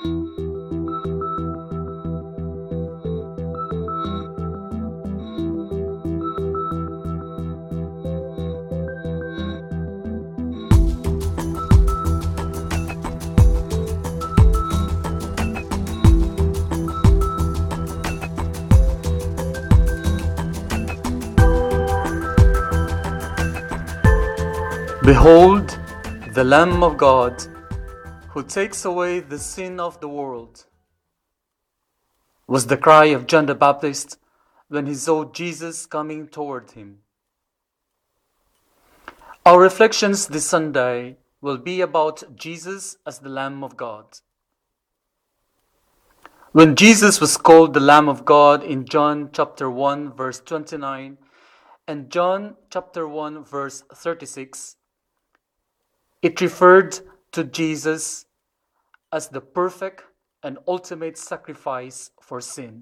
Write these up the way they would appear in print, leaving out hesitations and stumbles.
Behold, the Lamb of God, who takes away the sin of the world, was the cry of John the Baptist when he saw Jesus coming toward him. Our reflections this Sunday will be about Jesus as the Lamb of God. When Jesus was called the Lamb of God in John chapter 1 verse 29 and John chapter 1 verse 36, it referred to Jesus as the perfect and ultimate sacrifice for sin.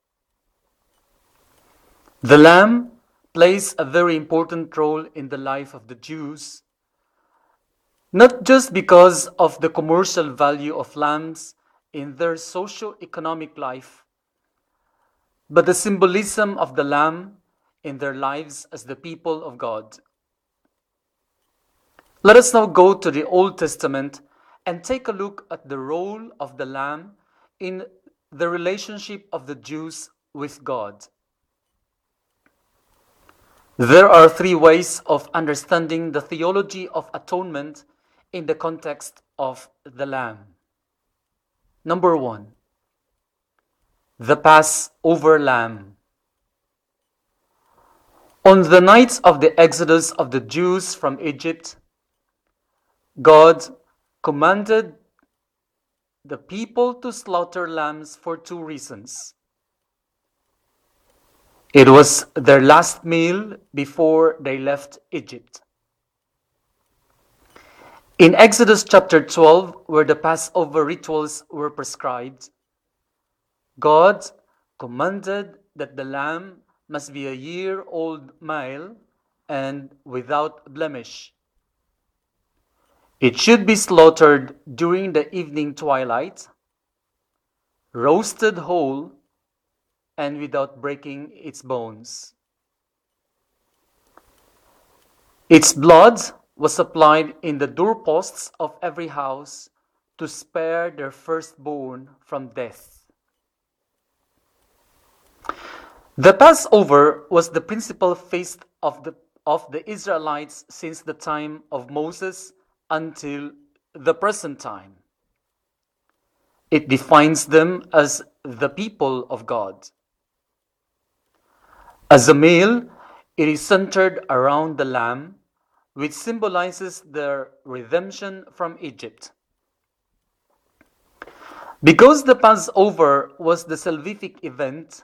The Lamb plays a very important role in the life of the Jews, not just because of the commercial value of lambs in their socio-economic life, but the symbolism of the Lamb in their lives as the people of God. Let us now go to the Old Testament and take a look at the role of the Lamb in the relationship of the Jews with God. There are three ways of understanding the theology of atonement in the context of the Lamb. Number one, the Passover Lamb. On the night of the exodus of the Jews from Egypt, God commanded the people to slaughter lambs for two reasons. It was their last meal before they left Egypt. In Exodus chapter 12, where the Passover rituals were prescribed, God commanded that the lamb must be a year-old male and without blemish. It should be slaughtered during the evening twilight, roasted whole, and without breaking its bones. Its blood was applied in the doorposts of every house to spare their firstborn from death. The Passover was the principal feast of the Israelites since the time of Moses until the present time. It defines them as the people of God. As a meal, it is centered around the lamb, which symbolizes their redemption from Egypt. Because the Passover was the salvific event,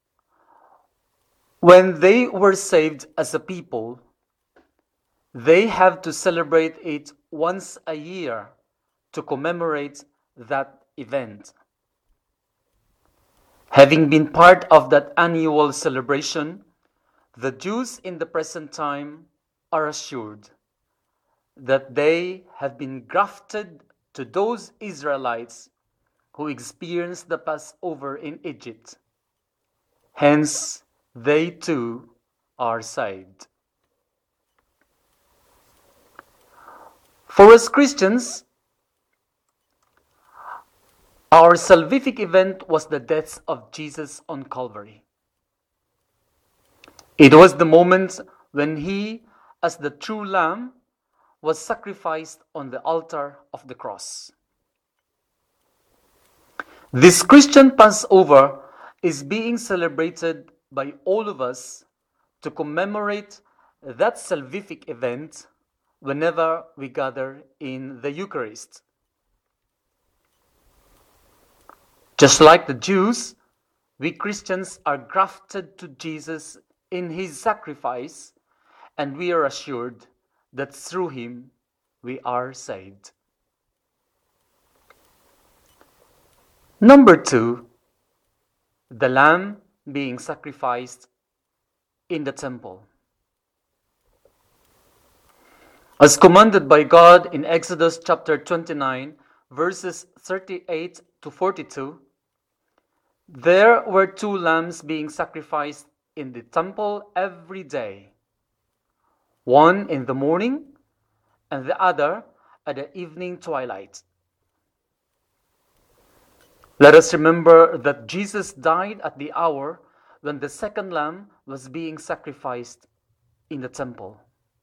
when they were saved as a people, they have to celebrate it once a year to commemorate that event. Having been part of that annual celebration, the Jews in the present time are assured that they have been grafted to those Israelites who experienced the Passover in Egypt. Hence, they too are saved. For us Christians, our salvific event was the death of Jesus on Calvary. It was the moment when he, as the true lamb, was sacrificed on the altar of the cross. This Christian Passover is being celebrated by all of us to commemorate that salvific event whenever we gather in the Eucharist. Just like the Jews, we Christians are grafted to Jesus in his sacrifice, and we are assured that through him we are saved. Number two, the lamb being sacrificed in the temple. As commanded by God in Exodus chapter 29, verses 38 to 42, there were two lambs being sacrificed in the temple every day, one in the morning and the other at the evening twilight. Let us remember that Jesus died at the hour when the second lamb was being sacrificed in the temple.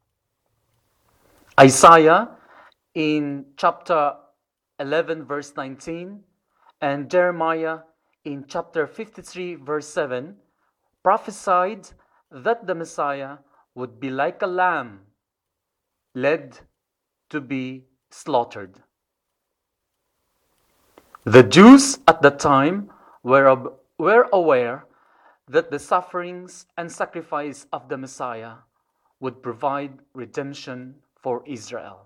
Isaiah in chapter 11 verse 19 and Jeremiah in chapter 53 verse 7 prophesied that the Messiah would be like a lamb led to be slaughtered. The Jews at the time were aware that the sufferings and sacrifice of the Messiah would provide redemption for Israel.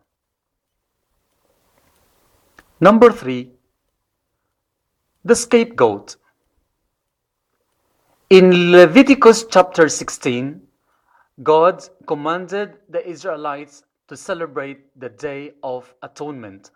Number 3, the scapegoat. In Leviticus chapter 16, God commanded the Israelites to celebrate the Day of Atonement.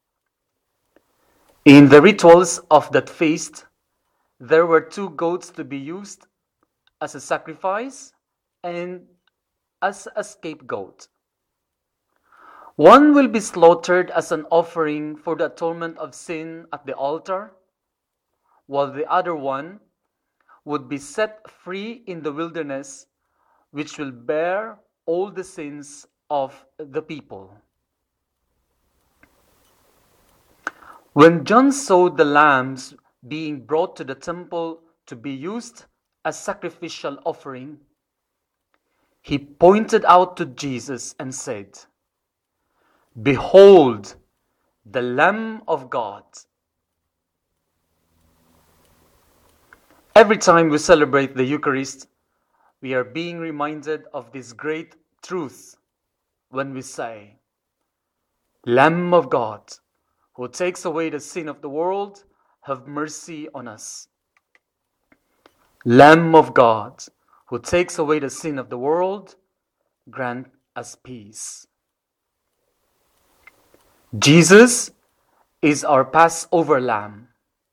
In the rituals of that feast, there were 2 goats to be used as a sacrifice and as a scapegoat. One will be slaughtered as an offering for the atonement of sin at the altar, while the other one would be set free in the wilderness, which will bear all the sins of the people. When John saw the lambs being brought to the temple to be used as sacrificial offering, he pointed out to Jesus and said, "Behold, the Lamb of God." Every time we celebrate the Eucharist, we are being reminded of this great truth when we say, "Lamb of God, who takes away the sin of the world, have mercy on us." Lamb of God, who takes away the sin of the world, grant us peace. Jesus is our Passover lamb,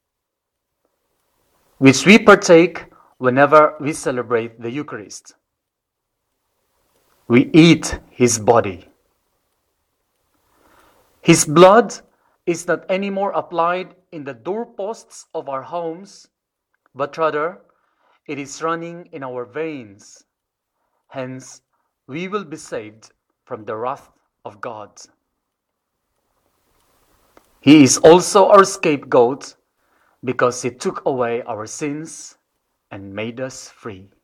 which we partake whenever we celebrate the Eucharist. We eat his body. His blood is not anymore applied in the doorposts of our homes, but rather it is running in our veins. Hence, we will be saved from the wrath of God. He is also our scapegoat because he took away our sins and made us free.